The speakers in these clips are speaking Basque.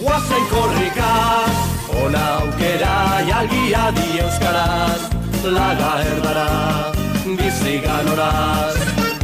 Guazen korrikaz, ona aukera jalgia di euskaraz, laga erdara, bizi ganoraz.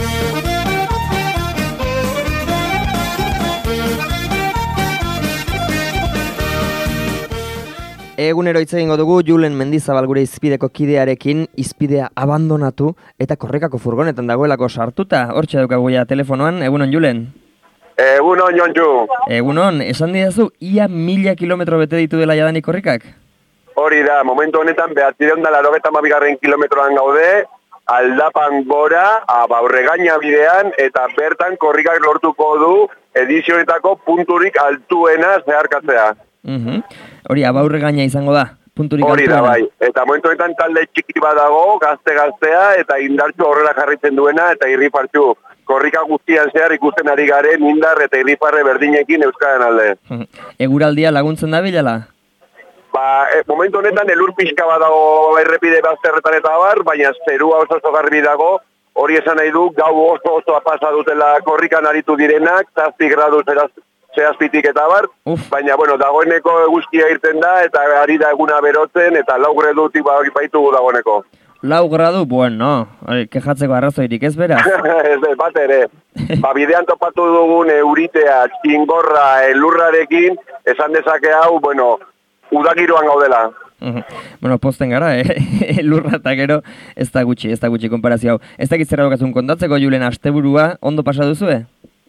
Egunero hitz egingo dugu Julen Mendizabal gure izpideko kidearekin, izpidea abandonatu eta korrikako furgonetan dagoelako sartuta. Hortxe daukagu ja telefonoan, egunon Julen? Egunon Jontxu. Egunon, esan didazu, ia 1000 kilometro bete ditu dela jadanik korrikak? Hori da, momentu honetan 992 kilometroan gaude, aldapan gora, Abaurregaina bidean, eta bertan korrikak lortuko du edizionetako punturik altuena zeharkatzea. Hori, Abaurregaina izango da, punturik hori altuena. Da, bai. Eta momentu honetan talde txiki bat dago, gazte-gaztea, eta indartxu horrela jarritzen duena, eta irripartxu. Korrika guztian zehar ikusten ari garen indar eta irriparre berdinekin euskaren alde. Eguraldia laguntzen da bilala? Momentu honetan elur pixka bat dago errepide bazterretan eta bar, baina zerua oso garbi dago, hori esan nahi du, gau oso pasa dutela korrikan aritu direnak, 7 gradu zehazpitik eta bar, baina dagoeneko eguzkia irten da, eta ari da eguna berotzen, eta 4 gradutik baitugu dagoeneko. 4 gradu, bueno, kejatzeko arrazoirik ez beraz? Ez bat ere. Bidean topatu dugun euritea, txingorra, elurrarekin, esan dezake hau, udagiroan gaudela. Pozten gara, elurra eta gero ez da gutxi konparazio hau. Ez dakit zerra dokazun kontatzeko, Julen, asteburua ondo pasa duzue?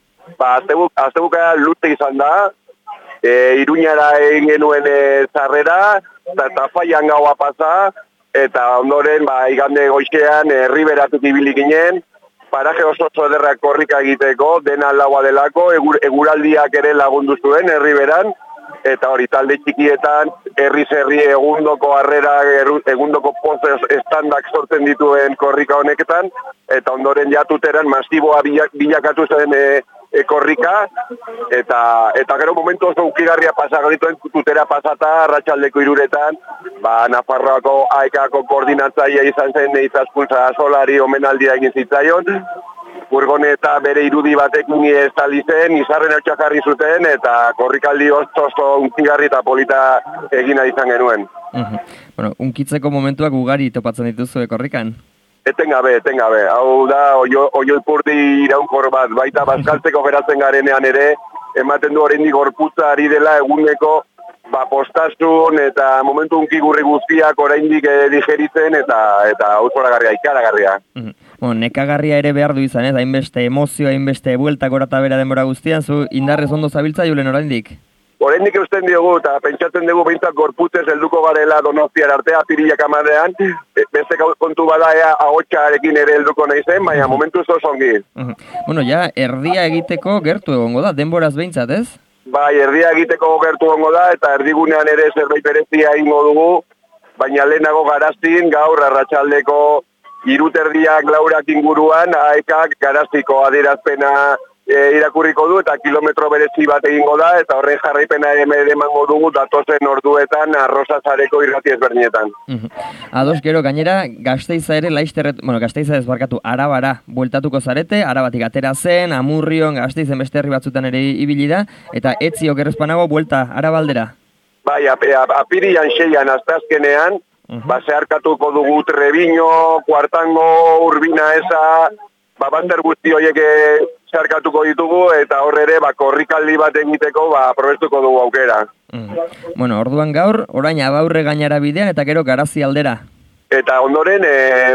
Astebuka luze izan da, Iruñara egin genuen zarrera, eta Faian gaua pasa, eta ondoren, igande goizean, herriberatuk ibili ginen, paraje oso ederrak korrika egiteko, dena laua delako, eguraldiak ere lagundu zuen herriberan, eta hori talde txikietan, herri egundoko harrera, egundoko post estandak sortzen dituen korrika honeketan, eta ondoren jatuteran masiboa bilakatu zen korrika, eta gero momentu oso ukigarria pasagalituen tutera pasata, arratsaldeko 3:00, Nafarroako AEKako koordinatzaia izan zen Izaskun Solari omenaldia egin zitzaion, furgoneta bere irudi batekin estali zen, izarren hautsa jarri zuten, eta korrikaldi oso unkigarri eta polita egina izan genuen. Unkitzeko momentuak ugari topatzen dituzu korrikan? Etengabe. Hau da, oioipurdi iraunkor bat, baita bazkaltzeko geratzen garenean ere, ematen du oraindik gorputza ari dela eguneko postasun eta momentu unkigurri guztiak oraindik digeritzen eta auzoragarria, ikaragarria. Nekagarria ere behar du izan, ez? Hainbeste emozio, hainbeste bueltak gorata bera denbora guztian, zu indarrez ondo zabiltza, Julen, oraindik? Oraindik eusten diogu, eta pentsatzen dugu behintzat gorputzez helduko garela Donostiar artea, Apirilak 10ean, beste kontu bada ahotsarekin ere helduko nahi zen, baina momentu oso ongi. Erdia egiteko gertu egongo da, denboraz behintzat, ez? Erdia egiteko gertu egongo da, eta erdigunean ere zerbait berezia egingo dugu, baina lehenago garaztin, gaur arratsaldeko 3:30 laurak inguruan, AEKak garaztiko adierazpena irakurriko du, eta kilometro berezi bat egingo da, eta horren jarraipena emango dugu datozen orduetan Arrosazareko irrati ezberdinetan. Ados, gero, gainera, Gasteiza ere Gasteiza ez barkatu, Arabara bueltatuko zarete, Arabatik atera zen, Amurrion, Gasteizen beste herri batzutan ere ibili da, eta etziok errezpanago buelta Arabaldera. Apirian 6an asteazkenean, zeharkatuko dugu Trebiño, Kuartango, Urbina eza, bander guzti horiek zeharkatuko ditugu, eta hor ere korrikaldi bat egiteko probestuko dugu aukera. Orduan gaur, orain Abaurregainara bidean eta gero Garazi aldera. Eta ondoren,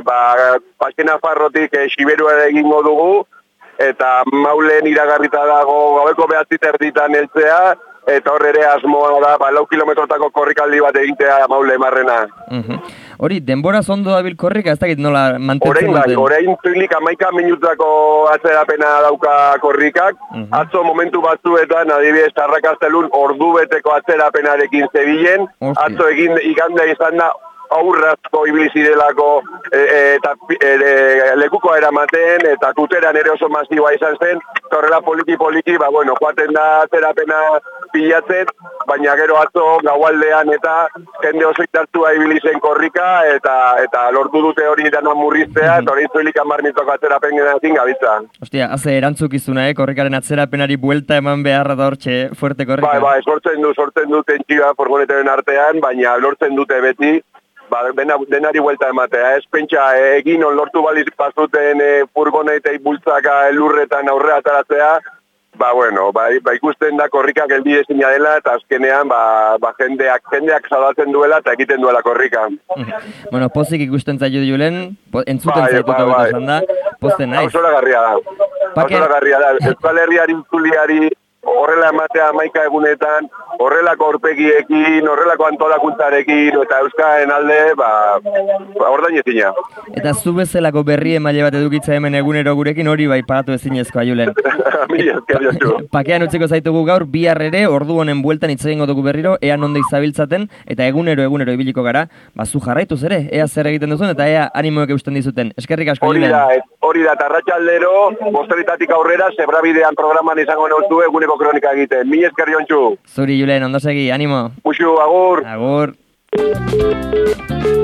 Nafarrotik Siberua egingo dugu, eta Maulen iragarrita dago gaueko 9:30 heltzea, eta hor ere asmoa da 4 kilometrotako korrikaldi bat egitea Maule marrena. Hori, denbora ondo dabil korrika, ez dakit nola mantentzen duten? Orain zilik 11 minutako atzerapena dauka korrikak, atzo momentu batzuetan, adibidez, Arrakastelun ordu beteko atzerapenarekin zebilen, atzo igandea izan da aurrazko ibilizirelako eta lekuko eramaten eta tuteran ere oso masiboa izan zen, eta horrela poliki, joaten da terapena pilatzen, baina gero atzo gaualdean eta jende oso itartua ibili zen korrika eta lortu dute hori dana murriztea, eta hori zuelik 10 minutuko atzerapen genazin gabitza. Ostia, haze erantzukizuna, korrikaren atzerapenari buelta eman beharra da hortxe fuerte korrika. Bai, sortzen du tentsioa furgonetaren artean, baina lortzen dute beti, denari buelta ematea, ez pentsa egin lortu baliz bazuten furgonetei bultzaka elurretan aurrea ataratzea, ikusten da korrika geldi ezina dela eta azkenean jendeak zabaltzen duela eta egiten duela korrika. Bueno, pozik ikusten zaitu Julen, entzuten zaituta beto esan da, pozten naiz. Auzolagarria da. Euskal Herriari utzuliari horrela ematea 11 egunetan, horrelako aurpegiekin, horrelako antolakuntzarekin, eta Euskaren alde, ordainezina. Eta zu bezalako berri emaile bat edukitza hemen egunero gurekin hori bai pagatu ezinezkoa, Julen. Pakean utziko zaitugu gaur, bihar ere, ordu honen bueltan hitz egingo dugu berriro, ea nonde izabiltzaten, eta egunero ibiliko gara, zu jarraituz ere, ea zer egiten duzun, eta ea animoek eusten dizuten. Eskerrik asko, Julen. Hori da, tarratxaldero, bosteritatik aurrera, zebrabidean programan izango nauzu eguneko kronika egiten. Mil esker Jontxu. Zuri, Julen, ondo segi, animo. Muxu, agur. Agur.